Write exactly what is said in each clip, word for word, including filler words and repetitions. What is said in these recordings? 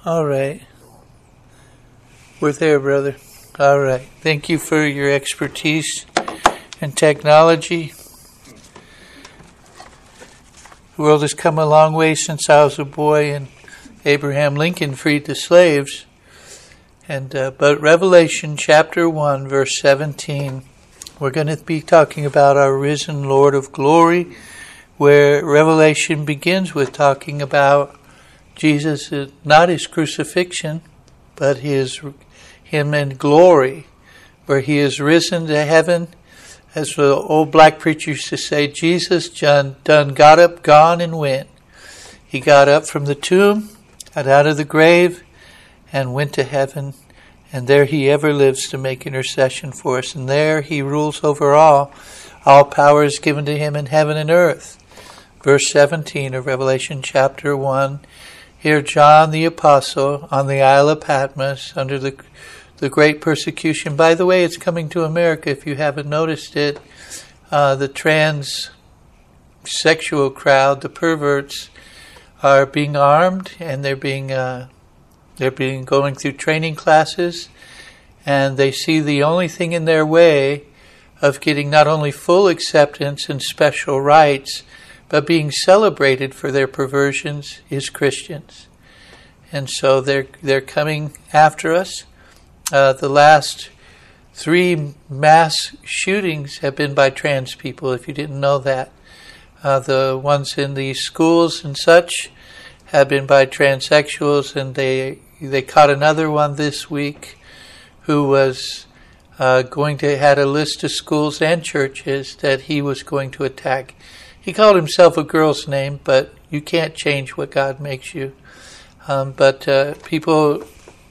All right. We're there, brother. All right. Thank you for your expertise in technology. The world has come a long way since I was a boy and Abraham Lincoln freed the slaves. And uh, but Revelation chapter one, verse seventeen, we're going to be talking about our risen Lord of glory, where Revelation begins with talking about Jesus, not his crucifixion, but his him in glory, where he is risen to heaven. As the old black preacher used to say, Jesus done, done got up, gone, and went. He got up from the tomb, got out of the grave, and went to heaven. And there he ever lives to make intercession for us. And there he rules over all. All power is given to him in heaven and earth. Verse seventeen of Revelation chapter one. Here John the Apostle on the Isle of Patmos under the the great persecution. By the way, it's coming to America if you haven't noticed it. Uh, the transsexual crowd, the perverts, are being armed and they're being uh, they're being going through training classes, and they see the only thing in their way of getting not only full acceptance and special rights, but being celebrated for their perversions is Christians. And so they're they're coming after us. Uh, the last three mass shootings have been by trans people, if you didn't know that. Uh, the ones in the schools and such have been by transsexuals, and they they caught another one this week who was uh, going to, had a list of schools and churches that he was going to attack. He called himself a girl's name, but you can't change what God makes you. Um, but uh, people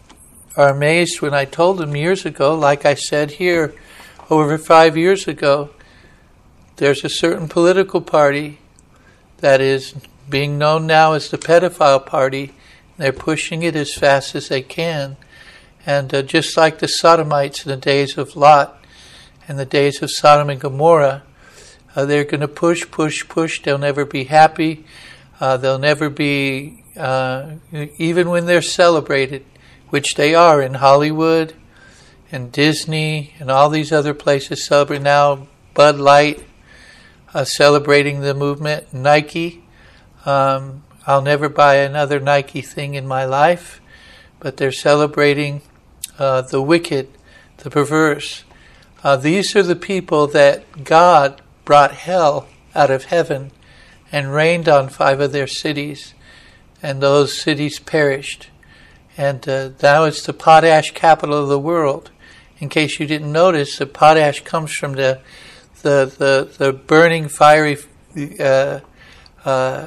are amazed when I told them years ago, like I said here over five years ago, there's a certain political party that is being known now as the pedophile party. They're pushing it as fast as they can. And uh, just like the Sodomites in the days of Lot and the days of Sodom and Gomorrah, uh, they're going to push, push, push. They'll never be happy. Uh, they'll never be, uh, even when they're celebrated, which they are in Hollywood and Disney and all these other places celebrate now. Bud Light uh, celebrating the movement. Nike. Um, I'll never buy another Nike thing in my life, but they're celebrating uh, the wicked, the perverse. Uh, these are the people that God brought hell out of heaven and rained on five of their cities, and those cities perished. And uh, now it's the potash capital of the world. In case you didn't notice, the potash comes from the the the, the burning, fiery uh, uh,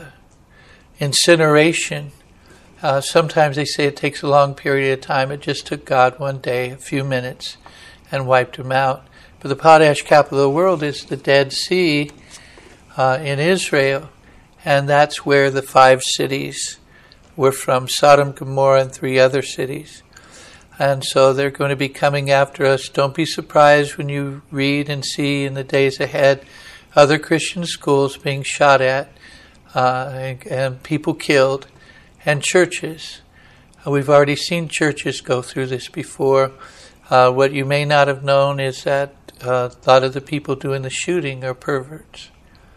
incineration. Uh, sometimes they say it takes a long period of time. It just took God one day, a few minutes, and wiped them out. But the potash capital of the world is the Dead Sea uh, in Israel, and that's where the five cities were from, Sodom, Gomorrah, and three other cities. And so they're going to be coming after us. Don't be surprised when you read and see in the days ahead other Christian schools being shot at, uh, and, and people killed, and churches. Uh, we've already seen churches go through this before. Uh, what you may not have known is that uh, a lot of the people doing the shooting are perverts.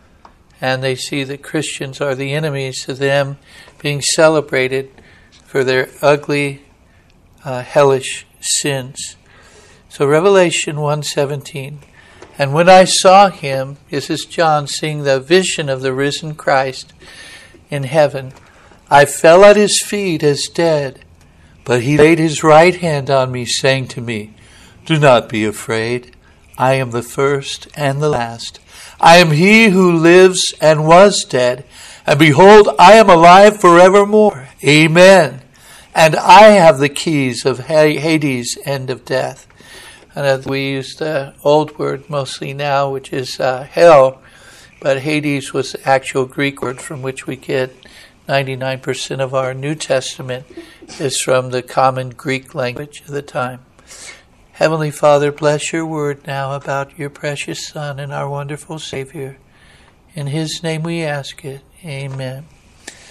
And they see that Christians are the enemies to them, being celebrated for their ugly, uh, hellish sins. So Revelation one seventeen. And when I saw him, this is John seeing the vision of the risen Christ in heaven, I fell at his feet as dead. But he laid his right hand on me, saying to me, do not be afraid. I am the first and the last. I am he who lives and was dead, and behold, I am alive forevermore. Amen. And I have the keys of Hades and of death. And we use the old word mostly now, which is uh, hell, but Hades was the actual Greek word from which we get ninety-nine percent of our New Testament is from the common Greek language of the time. Heavenly Father, bless your word now about your precious Son and our wonderful Savior. In his name we ask it. Amen.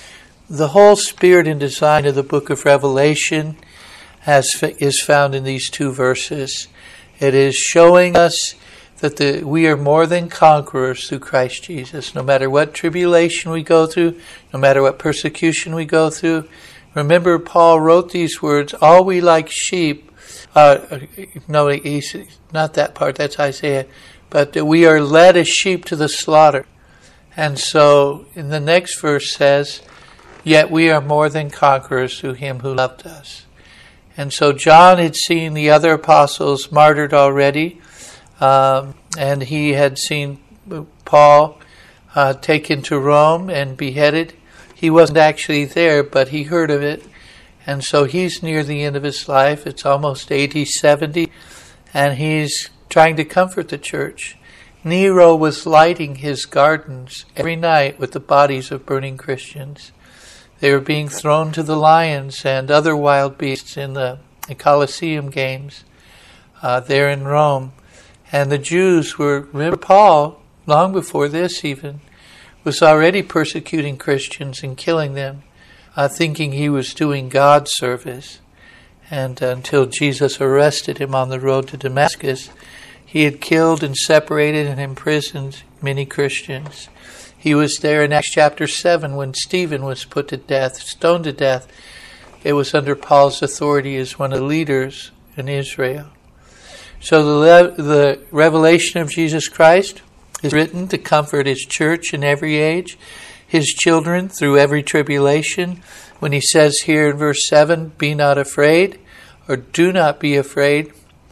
the whole spirit and design of the book of Revelation has, is found in these two verses. It is showing us that the, we are more than conquerors through Christ Jesus. No matter what tribulation we go through, no matter what persecution we go through. Remember, Paul wrote these words, all we like sheep, uh, no, he's, not that part, that's Isaiah, but that we are led as sheep to the slaughter. And so, in the next verse says, yet we are more than conquerors through him who loved us. And so John had seen the other apostles martyred already, um, and he had seen Paul uh, taken to Rome and beheaded. He wasn't actually there, but he heard of it. And so he's near the end of his life. It's almost A D seventy, and he's trying to comfort the church. Nero was lighting his gardens every night with the bodies of burning Christians. They were being thrown to the lions and other wild beasts in the, the Colosseum games uh, there in Rome. And the Jews were, remember Paul, long before this even, was already persecuting Christians and killing them, uh, thinking he was doing God's service. And uh, until Jesus arrested him on the road to Damascus, he had killed and separated and imprisoned many Christians. He was there in Acts chapter seven when Stephen was put to death, stoned to death. It was under Paul's authority as one of the leaders in Israel. So the, the revelation of Jesus Christ is written to comfort his church in every age, his children through every tribulation. When he says here in verse seven, be not afraid, or do not be afraid.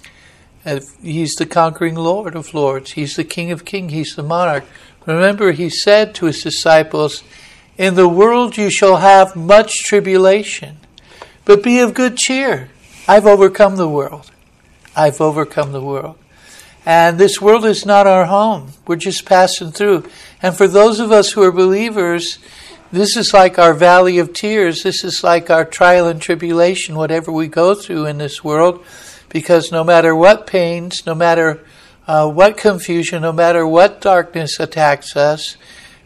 He's the conquering Lord of lords. He's the King of kings. He's the monarch. Remember, he said to his disciples, in the world you shall have much tribulation, but be of good cheer. I've overcome the world. I've overcome the world. And this world is not our home. We're just passing through. And for those of us who are believers, this is like our valley of tears. This is like our trial and tribulation, whatever we go through in this world. Because no matter what pains, no matter uh, what confusion, no matter what darkness attacks us,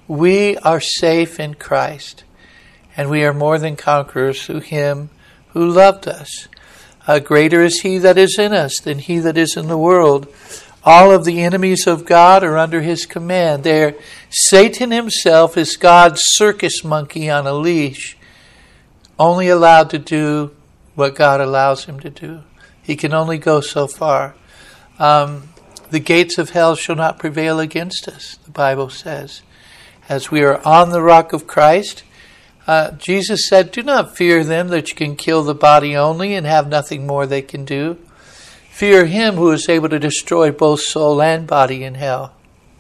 we are safe in Christ. And we are more than conquerors through him who loved us. Uh, greater is he that is in us than he that is in the world. All of the enemies of God are under his command. They're, Satan himself is God's circus monkey on a leash, only allowed to do what God allows him to do. He can only go so far. Um, the gates of hell shall not prevail against us, the Bible says. As we are on the rock of Christ, uh, Jesus said, do not fear them that you can kill the body only and have nothing more they can do. Fear him who is able to destroy both soul and body in hell.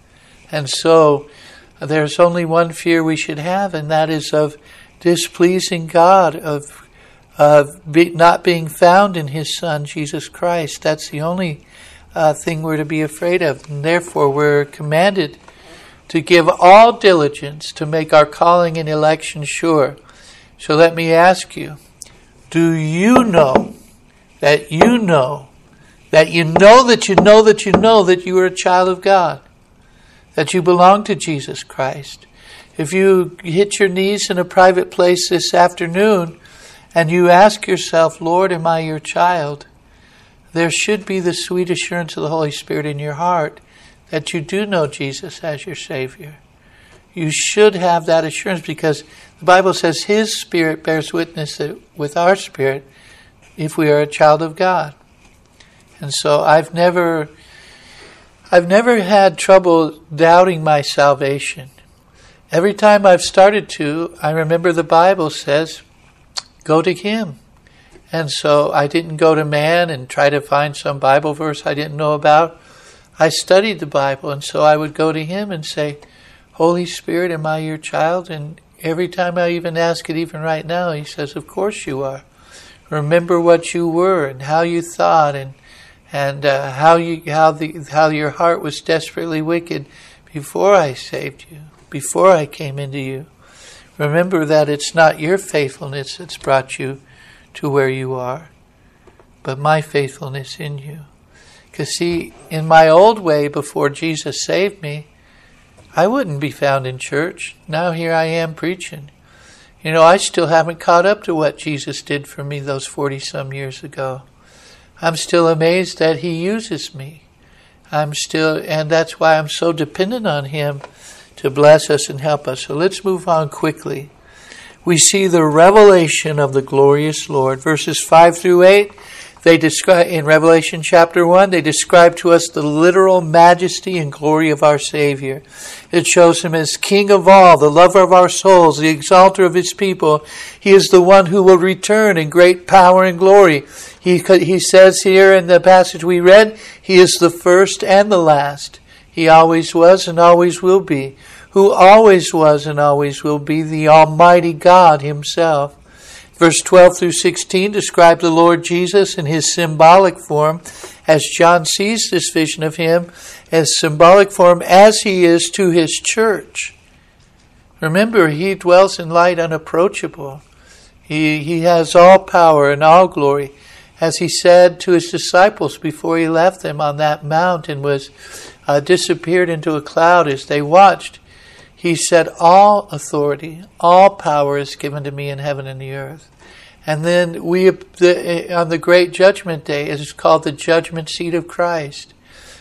And so there's only one fear we should have, and that is of displeasing God, of of be, not being found in his Son, Jesus Christ. That's the only uh, thing we're to be afraid of. And therefore we're commanded to give all diligence to make our calling and election sure. So let me ask you, do you know that you know that you know that you know that you know that you are a child of God, that you belong to Jesus Christ? If you hit your knees in a private place this afternoon and you ask yourself, Lord, am I your child? There should be the sweet assurance of the Holy Spirit in your heart that you do know Jesus as your Savior. You should have that assurance because the Bible says his Spirit bears witness with our spirit if we are a child of God. And so I've never, I've never had trouble doubting my salvation. Every time I've started to, I remember the Bible says, go to him. And so I didn't go to man and try to find some Bible verse I didn't know about. I studied the Bible, and so I would go to him and say, Holy Spirit, am I your child? And every time I even ask it, even right now, he says, of course you are. Remember what you were and how you thought and and uh, how you how the how your heart was desperately wicked before I saved you, before I came into you. Remember that it's not your faithfulness that's brought you to where you are, but my faithfulness in you. Because see, in my old way before Jesus saved me, I wouldn't be found in church. Now here I am preaching. You know, I still haven't caught up to what Jesus did for me those forty-some years ago. I'm still amazed that He uses me. I'm still, and that's why I'm so dependent on Him to bless us and help us. So let's move on quickly. We see the revelation of the glorious Lord. Verses five through eight, they describe, in Revelation chapter one, they describe to us the literal majesty and glory of our Savior. It shows Him as King of all, the lover of our souls, the exalter of His people. He is the one who will return in great power and glory. He, he says here in the passage we read, He is the first and the last. He always was and always will be. Who always was and always will be, the Almighty God Himself. Verse twelve through sixteen describe the Lord Jesus in His symbolic form, as John sees this vision of Him, as symbolic form as He is to His church. Remember, He dwells in light unapproachable. He, he has all power and all glory. As He said to His disciples before He left them on that mount and was uh, disappeared into a cloud as they watched, He said, all authority, all power is given to me in heaven and the earth. And then we, the, on the great judgment day, it is called the judgment seat of Christ.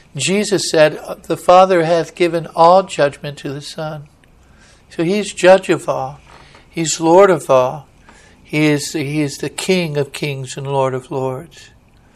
Jesus said, the Father hath given all judgment to the Son. So He's judge of all. He's Lord of all. He is, he is the King of kings and Lord of lords.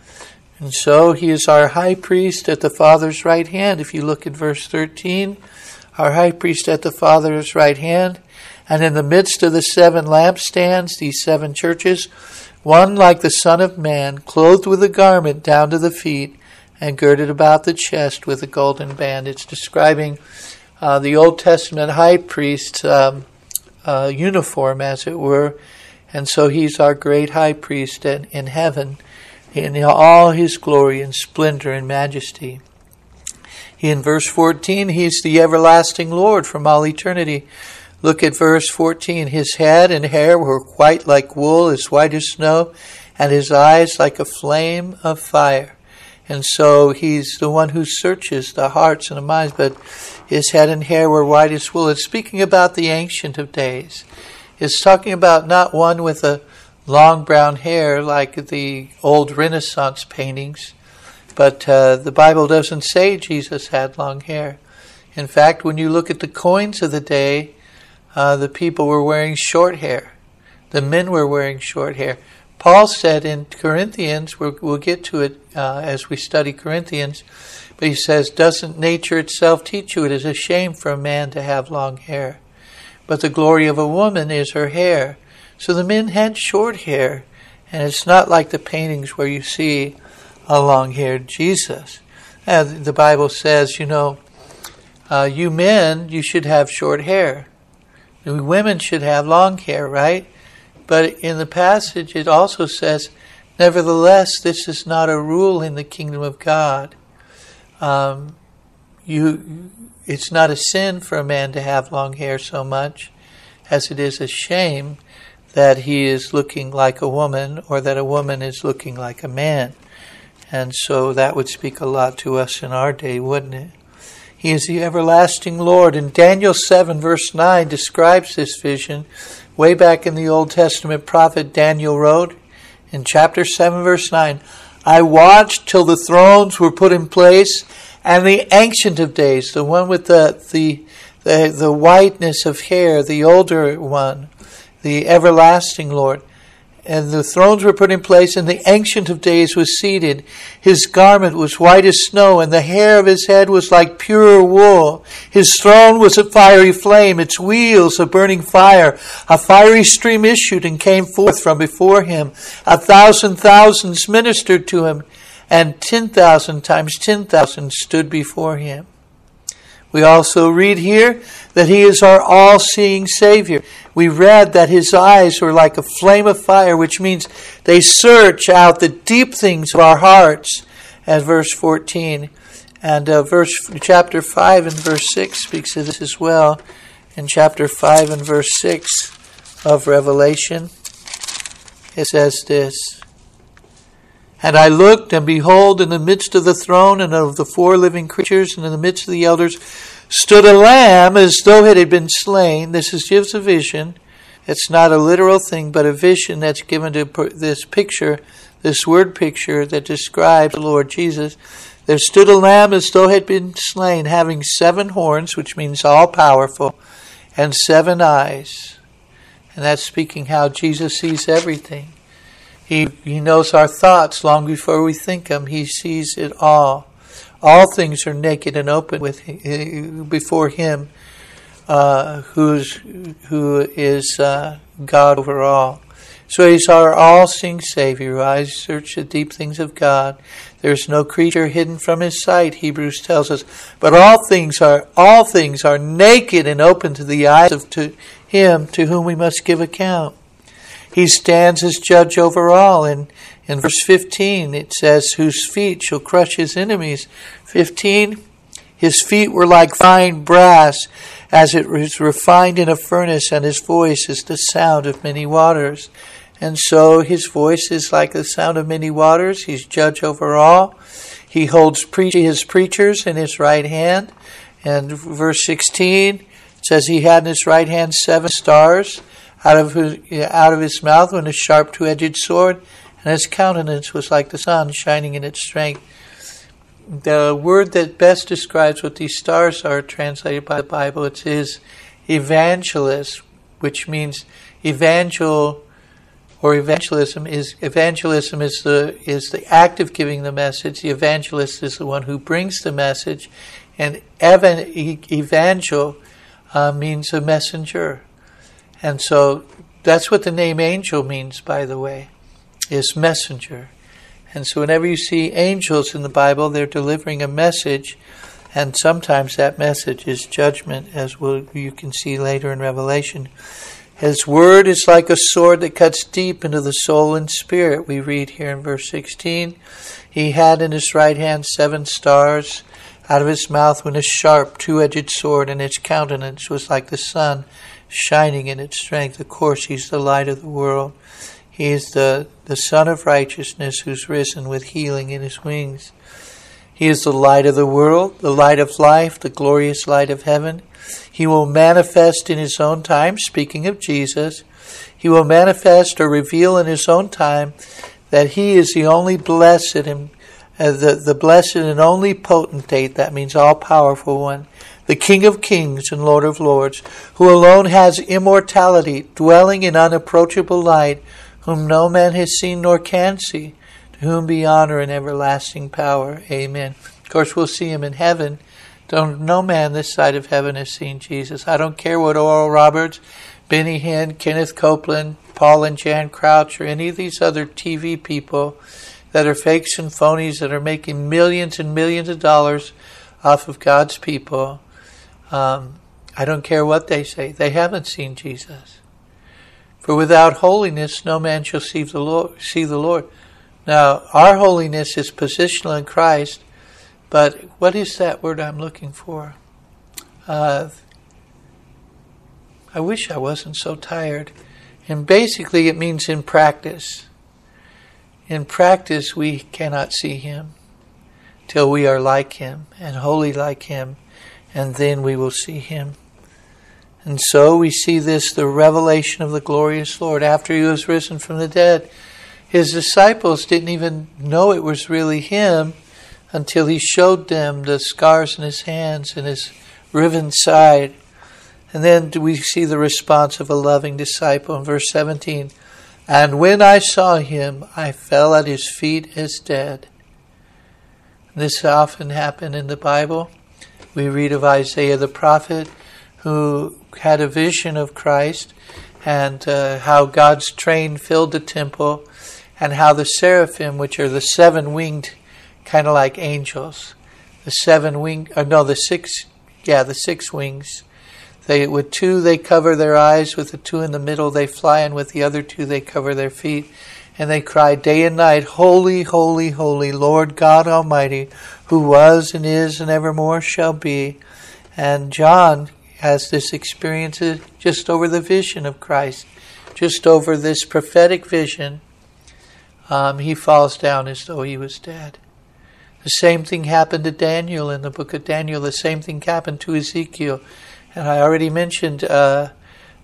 And so He is our high priest at the Father's right hand. If you look at verse thirteen, our high priest at the Father's right hand, and in the midst of the seven lampstands, these seven churches, one like the Son of Man, clothed with a garment down to the feet, and girded about the chest with a golden band. It's describing uh, the Old Testament high priest's um, uh, uniform, as it were. And so He's our great high priest in, in heaven, in all His glory and splendor and majesty. In verse fourteen, He's the everlasting Lord from all eternity. Look at verse fourteen. His head and hair were white like wool, as white as snow, and His eyes like a flame of fire. And so He's the one who searches the hearts and the minds, but His head and hair were white as wool. It's speaking about the Ancient of Days. It's talking about not one with a long brown hair like the old Renaissance paintings, but uh, the Bible doesn't say Jesus had long hair. In fact, when you look at the coins of the day, uh, the people were wearing short hair. The men were wearing short hair. Paul said in Corinthians, we'll, we'll get to it uh, as we study Corinthians, but he says, doesn't nature itself teach you it is a shame for a man to have long hair? But the glory of a woman is her hair. So the men had short hair, and it's not like the paintings where you see a long-haired Jesus. Uh, the Bible says, you know, uh, you men, you should have short hair. You women should have long hair, right? But in the passage it also says, nevertheless, this is not a rule in the kingdom of God. Um, you, it's not a sin for a man to have long hair so much as it is a shame that he is looking like a woman or that a woman is looking like a man. And so that would speak a lot to us in our day, wouldn't it? He is the everlasting Lord. And Daniel seven verse nine describes this vision. Way back in the Old Testament, prophet Daniel wrote in chapter seven verse nine, I watched till the thrones were put in place, and the Ancient of Days, the one with the the the, the whiteness of hair, the older one, the everlasting Lord. And the thrones were put in place, and the Ancient of Days was seated. His garment was white as snow, and the hair of his head was like pure wool. His throne was a fiery flame, its wheels a burning fire. A fiery stream issued and came forth from before him. A thousand thousands ministered to him, and ten thousand times ten thousand stood before him. We also read here that he is our all-seeing Savior. We read that his eyes were like a flame of fire, which means they search out the deep things of our hearts, as verse fourteen. And uh, verse chapter five and verse six speaks of this as well. In chapter five and verse six of Revelation, it says this, and I looked, and behold, in the midst of the throne and of the four living creatures, and in the midst of the elders, stood a lamb as though it had been slain. This is gives a vision. It's not a literal thing, but a vision that's given to this picture, this word picture that describes the Lord Jesus. There stood a lamb as though it had been slain, having seven horns, which means all-powerful, and seven eyes. And that's speaking how Jesus sees everything. He he knows our thoughts long before we think them. He sees it all. All things are naked and open with him, before Him, uh, who's who is uh, God over all. So He's our all-seeing Savior. I search the deep things of God. There's no creature hidden from His sight, Hebrews tells us. But all things are all things are naked and open to the eyes of to Him to whom we must give account. He stands as judge over all. And in verse fifteen it says, whose feet shall crush His enemies. fifteen, His feet were like fine brass, as it was refined in a furnace, and His voice is the sound of many waters. And so His voice is like the sound of many waters. He's judge over all. He holds pre- His preachers in His right hand. And verse sixteen says He had in His right hand seven stars. Out of his, out of his mouth went a sharp two-edged sword, and His countenance was like the sun, shining in its strength. The word that best describes what these stars are, translated by the Bible, it is evangelist, which means evangel or evangelism is evangelism is the is the act of giving the message. The evangelist is the one who brings the message, and evan, evangel uh, means a messenger. And so that's what the name angel means, by the way, is messenger. And so whenever you see angels in the Bible, they're delivering a message, and sometimes that message is judgment, as we'll, you can see later in Revelation. His word is like a sword that cuts deep into the soul and spirit, we read here in verse sixteen. He had in His right hand seven stars. Out of His mouth went a sharp two-edged sword, and His countenance was like the sun, shining in its strength. Of course, He's the light of the world. He is the, the Son of righteousness who's risen with healing in His wings. He is the light of the world, the light of life, the glorious light of heaven. He will manifest in His own time, speaking of Jesus. He will manifest or reveal in His own time that He is the only blessed and uh, the, the blessed and only potentate, that means all-powerful one, the King of kings and Lord of lords, who alone has immortality, dwelling in unapproachable light, whom no man has seen nor can see, to whom be honor and everlasting power. Amen. Of course, we'll see Him in heaven. Don't, no man this side of heaven has seen Jesus. I don't care what Oral Roberts, Benny Hinn, Kenneth Copeland, Paul and Jan Crouch, or any of these other T V people that are fakes and phonies that are making millions and millions of dollars off of God's people. Um, I don't care what they say. They haven't seen Jesus. For without holiness, no man shall see the Lord. See the Lord. Now, our holiness is positional in Christ, but what is that word I'm looking for? Uh, I wish I wasn't so tired. And basically, it means in practice. In practice, we cannot see Him till we are like Him and holy like Him, and then we will see Him. And so we see this, the revelation of the glorious Lord. After He was risen from the dead, His disciples didn't even know it was really Him until He showed them the scars in His hands and His riven side. And then we see the response of a loving disciple in verse seventeen. And when I saw Him, I fell at His feet as dead. This often happened in the Bible. We read of Isaiah the prophet, who had a vision of Christ, and uh, how God's train filled the temple, and how the seraphim, which are the seven-winged, kind of like angels, the seven-winged, or no, the six, yeah, the six wings. They with two they cover their eyes, with the two in the middle they fly, and with the other two they cover their feet. And they cry day and night, Holy, holy, holy, Lord God Almighty, who was and is and evermore shall be. And John has this experience just over the vision of Christ, just over this prophetic vision. Um, he falls down as though he was dead. The same thing happened to Daniel in the book of Daniel. The same thing happened to Ezekiel. And I already mentioned uh,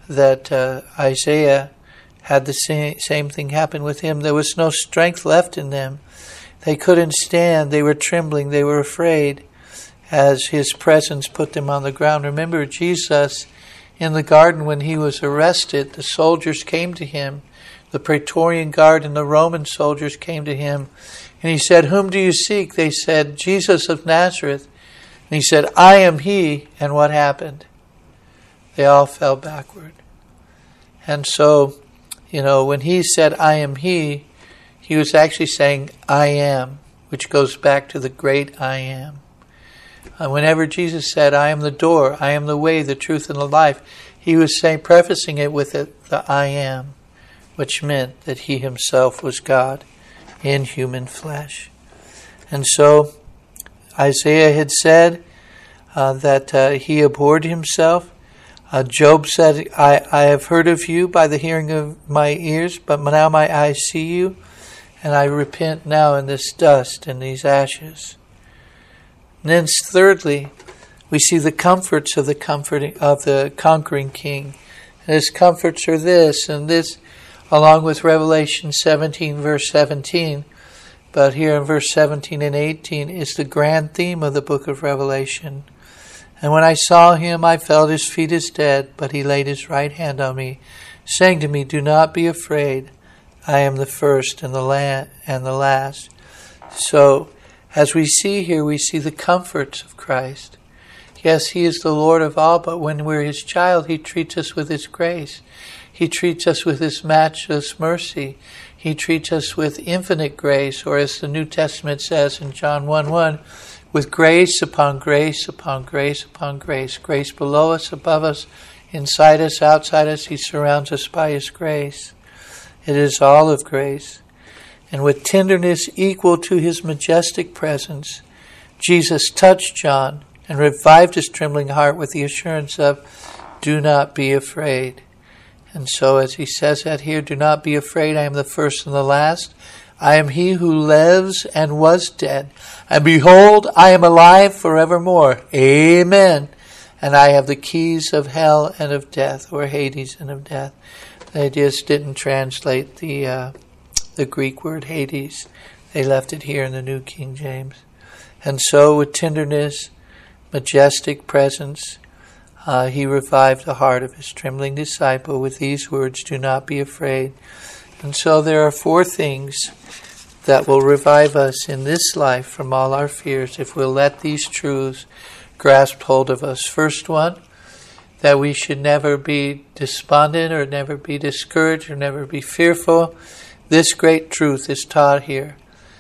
that uh, Isaiah had the same, same thing happen with him. There was no strength left in them. They couldn't stand. They were trembling. They were afraid as his presence put them on the ground. Remember Jesus in the garden when he was arrested, the soldiers came to him. The Praetorian Guard and the Roman soldiers came to him. And he said, "Whom do you seek?" They said, "Jesus of Nazareth." And he said, "I am he." And what happened? They all fell backward. And so, you know, when he said, "I am he," he was actually saying, "I am," which goes back to the great I am. And whenever Jesus said, "I am the door, I am the way, the truth, and the life," he was saying, prefacing it with the, the I am, which meant that he himself was God in human flesh. And so Isaiah had said uh, that uh, he abhorred himself. Uh, Job said, I, I have heard of you by the hearing of my ears, but now my eyes see you, and I repent now in this dust and these ashes. And then thirdly, we see the comforts of the comforting of the conquering king. And his comforts are this, and this along with Revelation seventeen, verse seventeen. But here in verse seventeen and eighteen is the grand theme of the book of Revelation. "And when I saw him, I felt his feet as dead, but he laid his right hand on me, saying to me, 'Do not be afraid. I am the first and the la- and the last.'" So, as we see here, we see the comforts of Christ. Yes, he is the Lord of all, but when we're his child, he treats us with his grace. He treats us with his matchless mercy. He treats us with infinite grace, or as the New Testament says in John one one, with grace upon grace upon grace upon grace. Grace below us, above us, inside us, outside us. He surrounds us by his grace. It is all of grace. And with tenderness equal to his majestic presence, Jesus touched John and revived his trembling heart with the assurance of, "Do not be afraid." And so as he says that here, "Do not be afraid, I am the first and the last. I am he who lives and was dead. And behold, I am alive forevermore. Amen. And I have the keys of hell and of death," or Hades and of death. They just didn't translate the uh, the Greek word Hades. They left it here in the New King James. And so with tenderness, majestic presence, uh, he revived the heart of his trembling disciple with these words, "Do not be afraid." And so there are four things that will revive us in this life from all our fears if we'll let these truths grasp hold of us. First one, that we should never be despondent or never be discouraged or never be fearful. This great truth is taught here.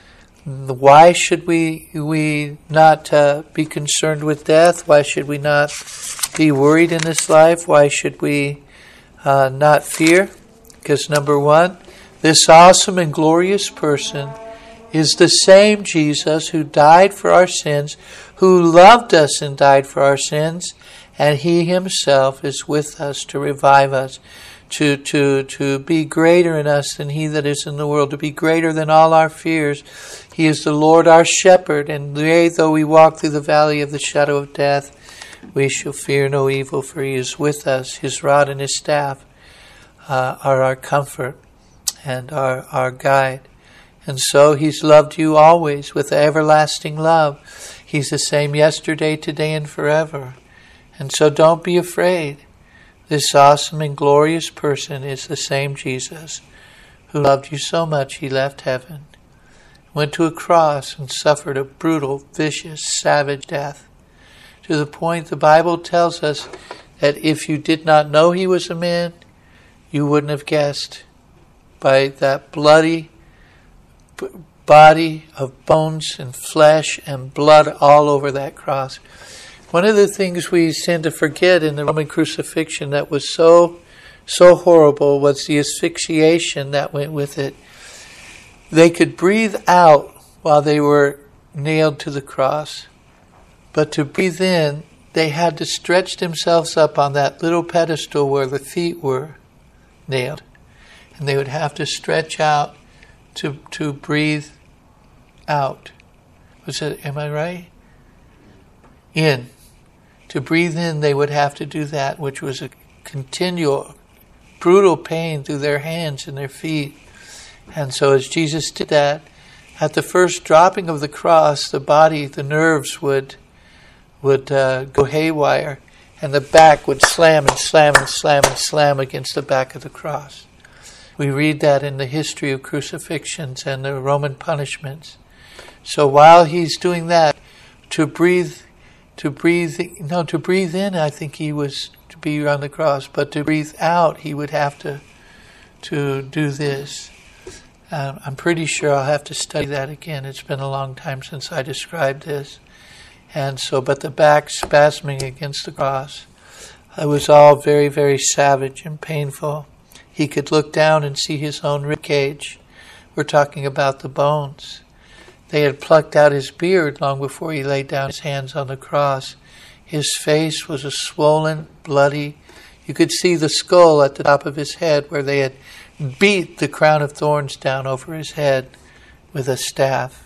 Why should we we not uh, be concerned with death? Why should we not be worried in this life? Why should we uh, not fear? Because number one, this awesome and glorious person is the same Jesus who died for our sins, who loved us and died for our sins, and he himself is with us to revive us, to, to, to be greater in us than he that is in the world, to be greater than all our fears. He is the Lord our shepherd, and yea, though we walk through the valley of the shadow of death, we shall fear no evil, for he is with us. His rod and his staff uh, are our comfort and our, our guide. And so he's loved you always with everlasting love. He's the same yesterday, today, and forever. And so don't be afraid. This awesome and glorious person is the same Jesus who loved you so much he left heaven, went to a cross and suffered a brutal, vicious, savage death. To the point the Bible tells us that if you did not know he was a man, you wouldn't have guessed by that bloody b- body of bones and flesh and blood all over that cross. One of the things we tend to forget in the Roman crucifixion that was so, so horrible was the asphyxiation that went with it. They could breathe out while they were nailed to the cross, but to breathe in, they had to stretch themselves up on that little pedestal where the feet were nailed. And they would have to stretch out to to breathe out. Was it, am I right? In. To breathe in, they would have to do that, which was a continual brutal pain through their hands and their feet. And so as Jesus did that, at the first dropping of the cross, the body, the nerves would would uh, go haywire, and the back would slam and slam and slam and slam against the back of the cross. We read that in the history of crucifixions and the Roman punishments. So while he's doing that, to breathe, to breathe, no, to breathe in, I think he was to be on the cross, but to breathe out, he would have to to do this. Um, I'm pretty sure I'll have to study that again. It's been a long time since I described this. And so, but the back spasming against the cross, it was all very, very savage and painful. He could look down and see his own rib cage. We're talking about the bones. They had plucked out his beard long before he laid down his hands on the cross. His face was a swollen, bloody. You could see the skull at the top of his head where they had beat the crown of thorns down over his head with a staff.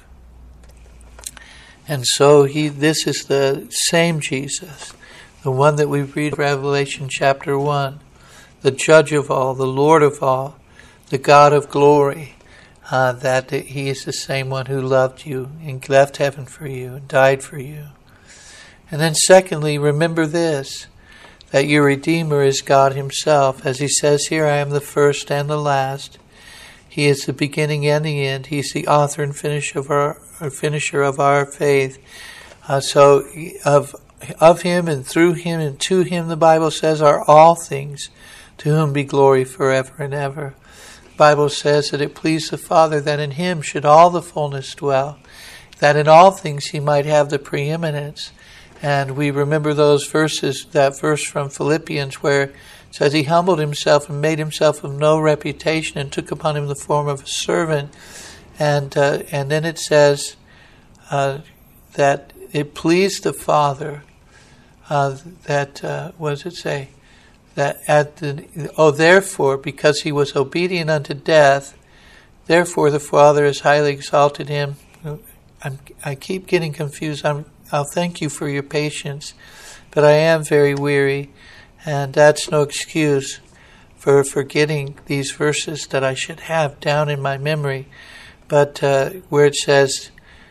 And so he, this is the same Jesus, the one that we read in Revelation chapter one, the judge of all, the Lord of all, the God of glory, uh, that he is the same one who loved you and left heaven for you and died for you. And then secondly, remember this, that your Redeemer is God himself. As he says here, I am the first and the last. He is the beginning and the end. He's the author and finisher of our, or finisher of our faith. Uh, so of of him and through him and to him, the Bible says, are all things, to whom be glory forever and ever. The Bible says that it pleased the Father that in him should all the fullness dwell, that in all things he might have the preeminence. And we remember those verses, that verse from Philippians where it says he humbled himself and made himself of no reputation and took upon him the form of a servant. And uh, and then it says uh, that it pleased the Father uh, that, uh, what does it say? That at the, oh, therefore, because he was obedient unto death, therefore the Father has highly exalted him. I'm, I keep getting confused. I'm I'll thank you for your patience, but I am very weary, and that's no excuse for forgetting these verses that I should have down in my memory. But uh, where it says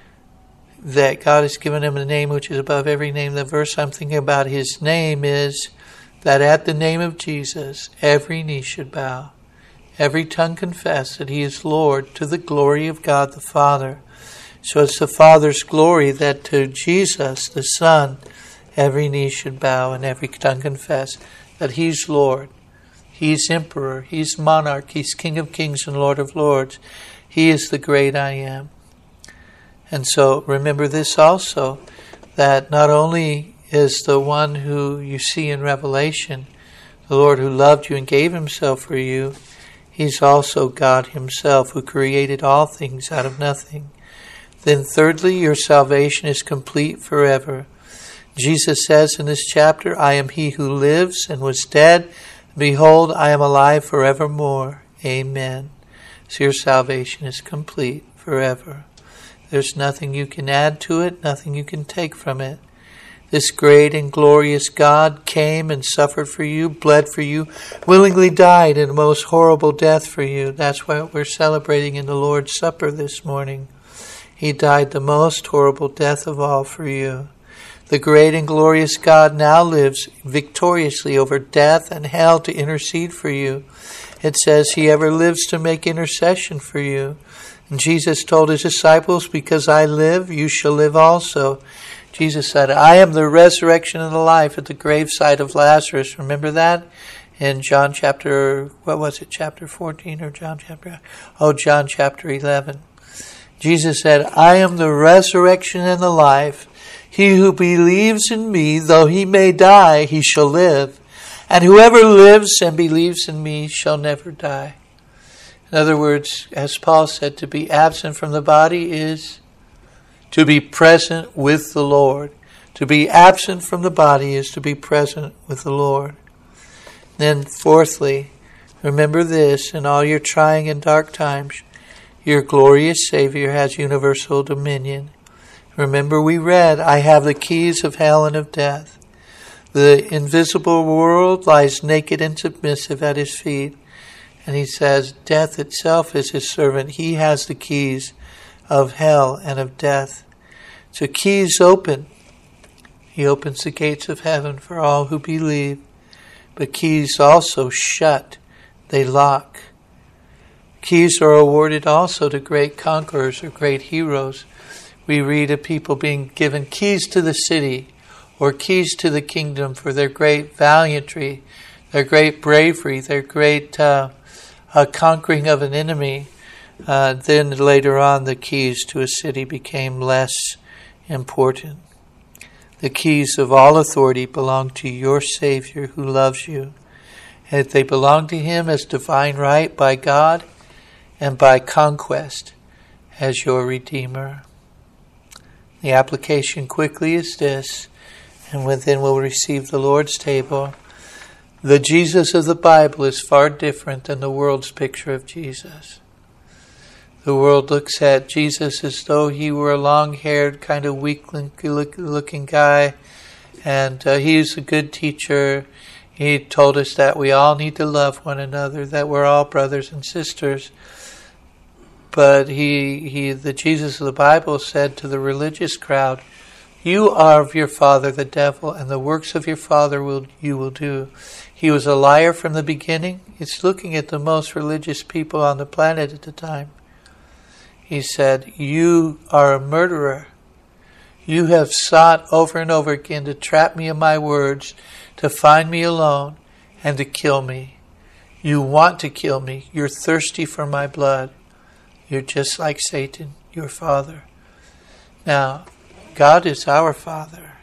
that God has given him a name which is above every name, the verse I'm thinking about his name is that at the name of Jesus, every knee should bow, every tongue confess that he is Lord, to the glory of God the Father. So it's the Father's glory that to Jesus, the Son, every knee should bow and every tongue confess that he's Lord. He's Emperor. He's Monarch. He's King of Kings and Lord of Lords. He is the great I am. And so remember this also, that not only is the one who you see in Revelation, the Lord who loved you and gave himself for you, he's also God himself who created all things out of nothing. Then thirdly, your salvation is complete forever. Jesus says in this chapter, I am he who lives and was dead. Behold, I am alive forevermore. Amen. So your salvation is complete forever. There's nothing you can add to it, nothing you can take from it. This great and glorious God came and suffered for you, bled for you, willingly died in a most horrible death for you. That's what we're celebrating in the Lord's Supper this morning. He died the most horrible death of all for you. The great and glorious God now lives victoriously over death and hell to intercede for you. It says he ever lives to make intercession for you. And Jesus told his disciples, because I live, you shall live also. Jesus said, I am the resurrection and the life at the graveside of Lazarus. Remember that? In John chapter, what was it, chapter fourteen or John chapter, oh, John chapter eleven. Jesus said, I am the resurrection and the life. He who believes in me, though he may die, he shall live. And whoever lives and believes in me shall never die. In other words, as Paul said, to be absent from the body is to be present with the Lord. To be absent from the body is to be present with the Lord. Then fourthly, remember this, in all your trying and dark times, your glorious Savior has universal dominion. Remember we read, I have the keys of hell and of death. The invisible world lies naked and submissive at his feet. And he says, death itself is his servant. He has the keys of hell and of death. So keys open. He opens the gates of heaven for all who believe. But keys also shut. They lock. Keys are awarded also to great conquerors or great heroes. We read of people being given keys to the city or keys to the kingdom for their great valiantry, their great bravery, their great uh, uh, conquering of an enemy. Uh, then later on, the keys to a city became less important. The keys of all authority belong to your Savior who loves you. And they belong to him as divine right by God and by conquest as your Redeemer. The application quickly is this, and within we'll receive the Lord's table. The Jesus of the Bible is far different than the world's picture of Jesus. The world looks at Jesus as though he were a long-haired, kind of weak-looking guy, and uh, he's a good teacher. He told us that we all need to love one another, that we're all brothers and sisters. But he, he, the Jesus of the Bible said to the religious crowd, you are of your father the devil, and the works of your father will you will do. He was a liar from the beginning. It's looking at the most religious people on the planet at the time. He said, you are a murderer. You have sought over and over again to trap me in my words, to find me alone, and to kill me. You want to kill me. You're thirsty for my blood. You're just like Satan, your father. Now, God is our Father.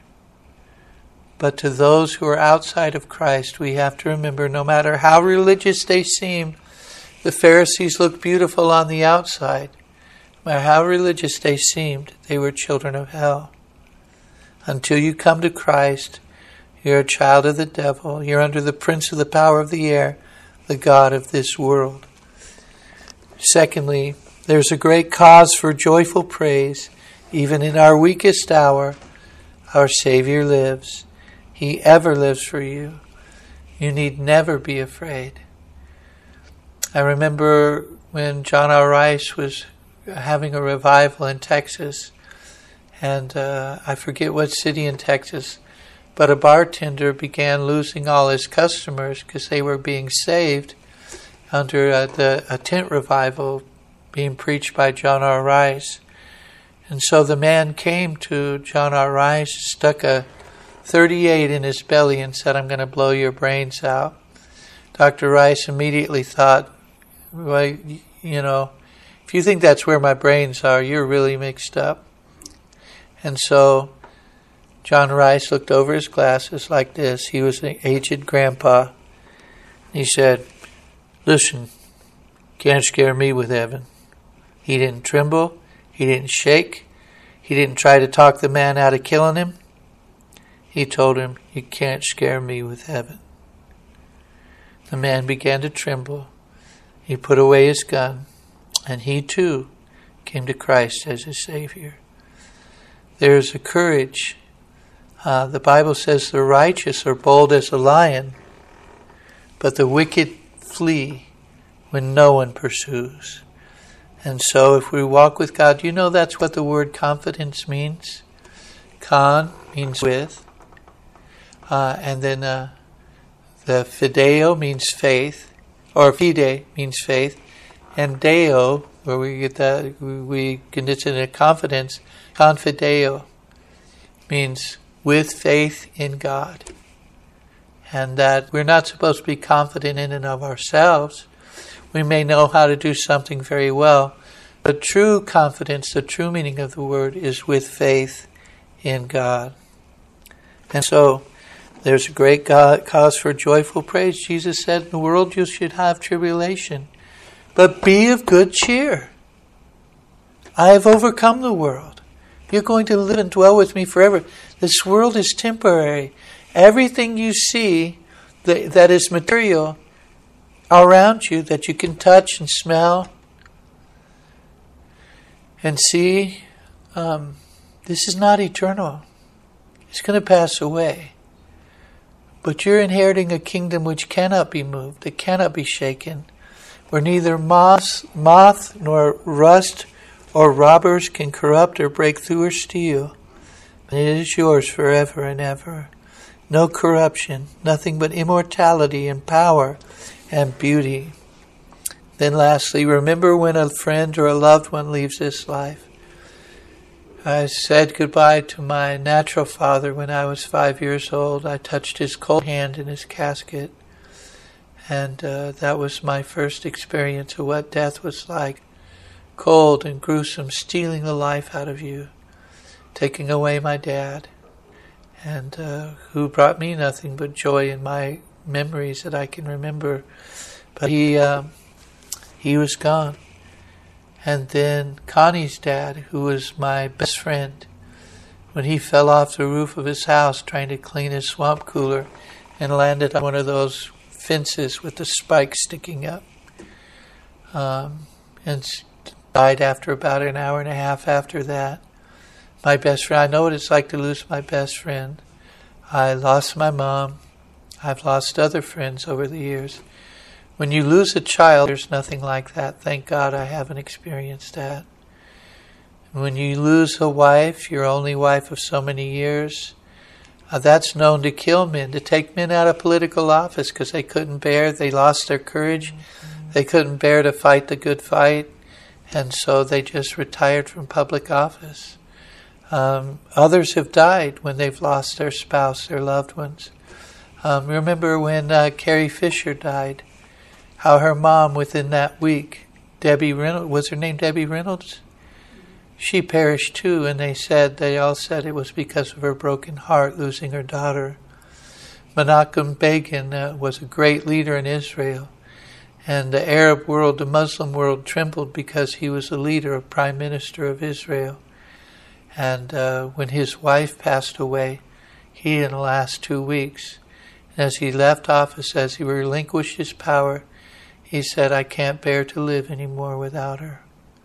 But to those who are outside of Christ, we have to remember, no matter how religious they seem, the Pharisees looked beautiful on the outside. No matter how religious they seemed, they were children of hell. Until you come to Christ, you're a child of the devil. You're under the prince of the power of the air, the God of this world. Secondly, there's a great cause for joyful praise. Even in our weakest hour, our Savior lives. He ever lives for you. You need never be afraid. I remember when John R. Rice was having a revival in Texas, and uh, I forget what city in Texas, but a bartender began losing all his customers because they were being saved under uh, the a tent revival being preached by John R. Rice. And so the man came to John R. Rice, stuck a thirty-eight in his belly and said, I'm going to blow your brains out. Doctor Rice immediately thought, well, you know, if you think that's where my brains are, you're really mixed up. And so John Rice looked over his glasses like this. He was an aged grandpa. He said, listen, can't scare me with heaven. He didn't tremble. He didn't shake. He didn't try to talk the man out of killing him. He told him, you can't scare me with heaven. The man began to tremble. He put away his gun, and he too came to Christ as his Savior. There's a courage. Uh, the Bible says the righteous are bold as a lion, but the wicked flee when no one pursues. And so if we walk with God, you know that's what the word confidence means? Con means with. Uh, and then uh, the fideo means faith, or fide means faith. And deo, where we get that, we condense it into confidence, confideo means with faith in God. And that we're not supposed to be confident in and of ourselves. We may know how to do something very well, but true confidence, the true meaning of the word, is with faith in God. And so, there's a great God, cause for joyful praise. Jesus said, in the world you should have tribulation, but be of good cheer. I have overcome the world. You're going to live and dwell with me forever. This world is temporary. Everything you see that, that is material around you, that you can touch and smell and see, um, this is not eternal. It's going to pass away. But you're inheriting a kingdom which cannot be moved, it cannot be shaken, where neither moth, moth nor rust or robbers can corrupt or break through or steal. And it is yours forever and ever. No corruption, nothing but immortality and power and beauty. Then lastly, remember when a friend or a loved one leaves this life. I said goodbye to my natural father when I was five years old. I touched his cold hand in his casket. And uh, that was my first experience of what death was like. Cold and gruesome, stealing the life out of you. Taking away my dad. And uh, who brought me nothing but joy in my memories that I can remember. But he... Uh, He was gone. And then Connie's dad, who was my best friend, when he fell off the roof of his house trying to clean his swamp cooler and landed on one of those fences with the spikes sticking up, um, and died after about an hour and a half after that. My best friend, I know what it's like to lose my best friend. I lost my mom. I've lost other friends over the years. When you lose a child, there's nothing like that. Thank God I haven't experienced that. When you lose a wife, your only wife of so many years, uh, that's known to kill men, to take men out of political office because they couldn't bear, they lost their courage, they couldn't bear to fight the good fight, and so they just retired from public office. Um, others have died when they've lost their spouse, their loved ones. Um, remember when uh, Carrie Fisher died? How her mom, within that week, Debbie Reynolds, was her name Debbie Reynolds? She perished too, and they said, they all said it was because of her broken heart, losing her daughter. Menachem Begin uh, was a great leader in Israel, and the Arab world, the Muslim world, trembled because he was a leader, a prime minister of Israel. And uh, when his wife passed away, he in the last two weeks, as he left office, as he relinquished his power, he said, I can't bear to live anymore without her.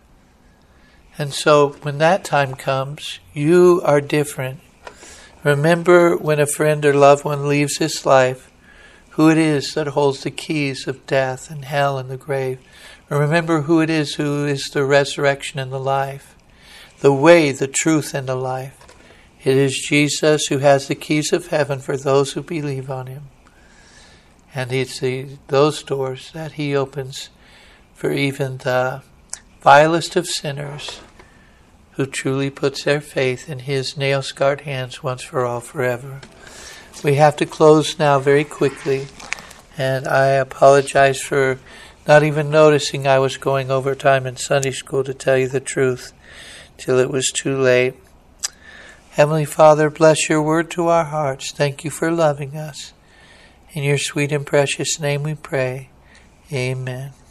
And so when that time comes, you are different. Remember when a friend or loved one leaves this life, who it is that holds the keys of death and hell and the grave. And remember who it is who is the resurrection and the life, the way, the truth, and the life. It is Jesus who has the keys of heaven for those who believe on him. And it's the, those doors that he opens for even the vilest of sinners who truly puts their faith in his nail-scarred hands once for all forever. We have to close now very quickly, and I apologize for not even noticing I was going over time in Sunday school, to tell you the truth, till it was too late. Heavenly Father, bless your word to our hearts. Thank you for loving us. In your sweet and precious name we pray. Amen.